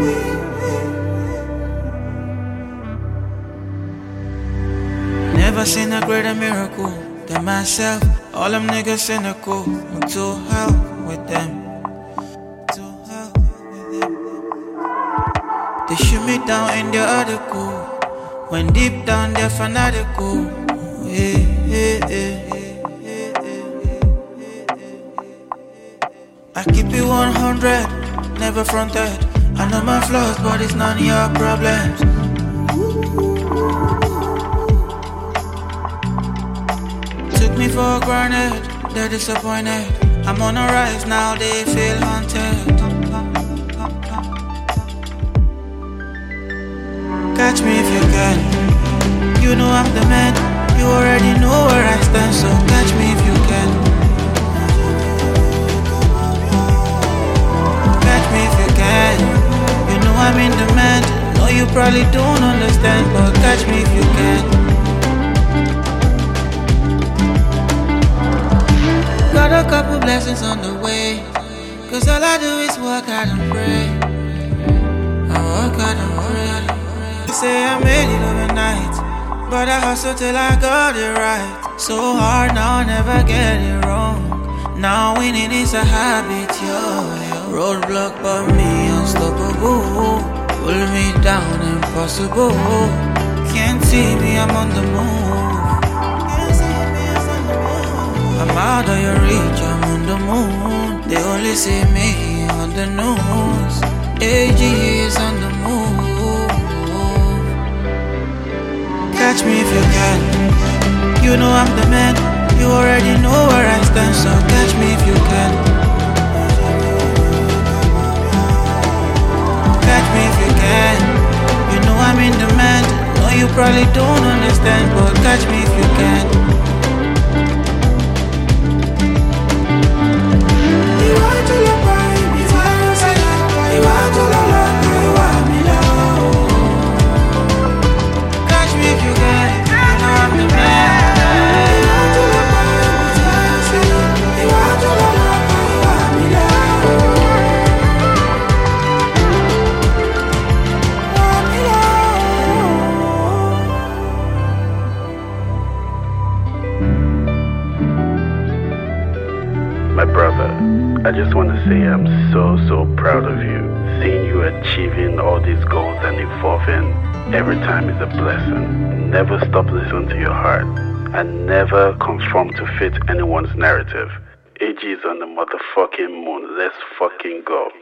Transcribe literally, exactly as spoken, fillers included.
Never seen a greater miracle than myself. All them niggas cynical. I'm to hell with them. To hell with them. They shoot me down in their article. When deep down they're fanatical. Yeah, yeah, yeah. I keep it one hundred, never fronted. I know my flaws, but it's none of your problems. Took me for granted, they're disappointed. I'm on a rise now, they feel haunted. Catch me if you can. You know I'm the man. You already know where I stand, so catch me if you can. Catch me if you can. You know I'm in demand. No, you probably don't understand, but catch me if you can. Got a couple blessings on the way, cause all I do is work out and pray. I work out and pray. They say I made it overnight, but I hustle till I got it right. So hard now, I never get it wrong. Now winning is a habit, yo, yo. Roadblock but me unstoppable. Pull me down, impossible. Can't see me, I'm on the move. I'm out of your reach, I'm on the moon. They only see me on the news. A G is on the move. Catch me if you can. You know I'm the man. You already know where I stand, so catch me if you can. Catch me if you can. You know I'm in demand. No, you probably don't understand, but catch me if you can. Catch me if you can. You know I'm the man. My brother, I just want to say I'm so, so proud of you. Seeing you achieving all these goals and evolving every time is a blessing. Never stop listening to your heart and never conform to fit anyone's narrative. A G is on the motherfucking moon. Let's fucking go.